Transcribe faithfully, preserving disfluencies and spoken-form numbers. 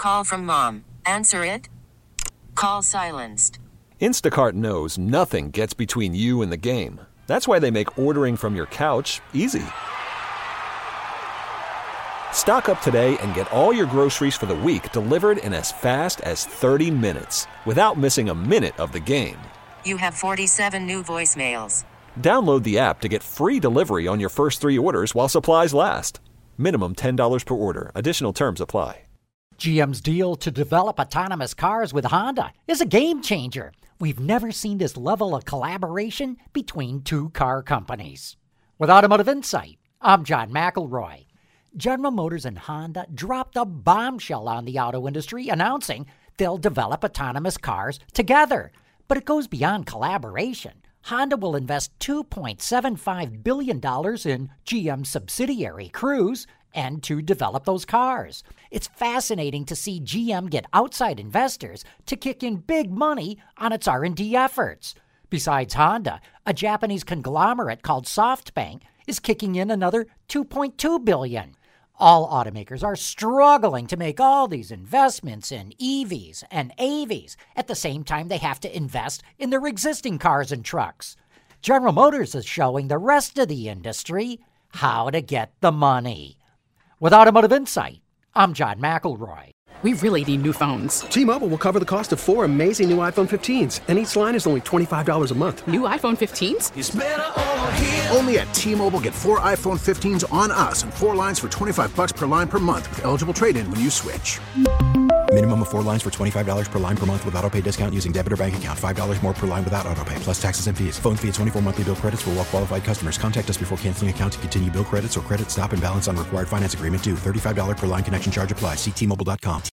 call from mom. Answer it. Call silenced. Instacart knows nothing gets between you and the game. That's why they make ordering from your couch easy. Stock up today and get all your groceries for the week delivered in as fast as thirty minutes without missing a minute of the game. You have forty-seven new voicemails. Download the app to get free delivery on your first three orders while supplies last. Minimum ten dollars per order. Additional terms apply. G M's deal to develop autonomous cars with Honda is a game changer. We've never seen this level of collaboration between two car companies. With Automotive Insight, I'm John McElroy. General Motors and Honda dropped a bombshell on the auto industry, announcing they'll develop autonomous cars together. But it goes beyond collaboration. Honda will invest two point seven five billion dollars in G M's subsidiary Cruise and to develop those cars. It's fascinating to see G M get outside investors to kick in big money on its R and D efforts. Besides Honda, a Japanese conglomerate called SoftBank is kicking in another two point two billion dollars. All automakers are struggling to make all these investments in E Vs and A Vs at the same time they have to invest in their existing cars and trucks. General Motors is showing the rest of the industry how to get the money. With Automotive Insight, I'm John McElroy. We really need new phones. T-Mobile will cover the cost of four amazing new iPhone fifteens, and each line is only twenty-five dollars a month. New iPhone fifteens? It's better over here. Only at T-Mobile, get four iPhone fifteens on us and four lines for twenty-five dollars per line per month with eligible trade-in when you switch. Minimum of four lines for twenty-five dollars per line per month with autopay discount using debit or bank account. five dollars more per line without autopay, plus taxes and fees. Phone fee at twenty-four monthly bill credits for well-qualified customers. Contact us before canceling account to continue bill credits or credit stop and balance on required finance agreement due. thirty-five dollars per line connection charge applies. See T Mobile dot com.